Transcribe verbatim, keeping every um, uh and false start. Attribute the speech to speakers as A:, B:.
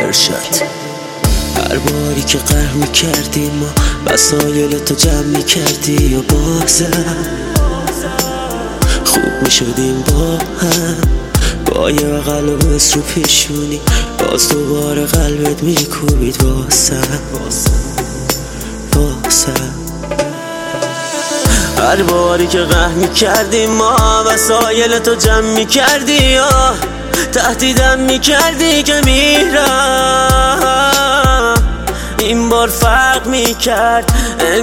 A: ارشاد. هر باری که قهر میکردی ما وسایل تو جمع میکردی یا بازم خوب میشدیم با هم، با یه بغل و بس رو پیشونی باز دوباره قلبت میکوبید واسم واسم. هر باری که قهر میکردی ما وسایل تو جمع میکردی یا تهدیدم میکردی که میرم، این بار فرق میکرد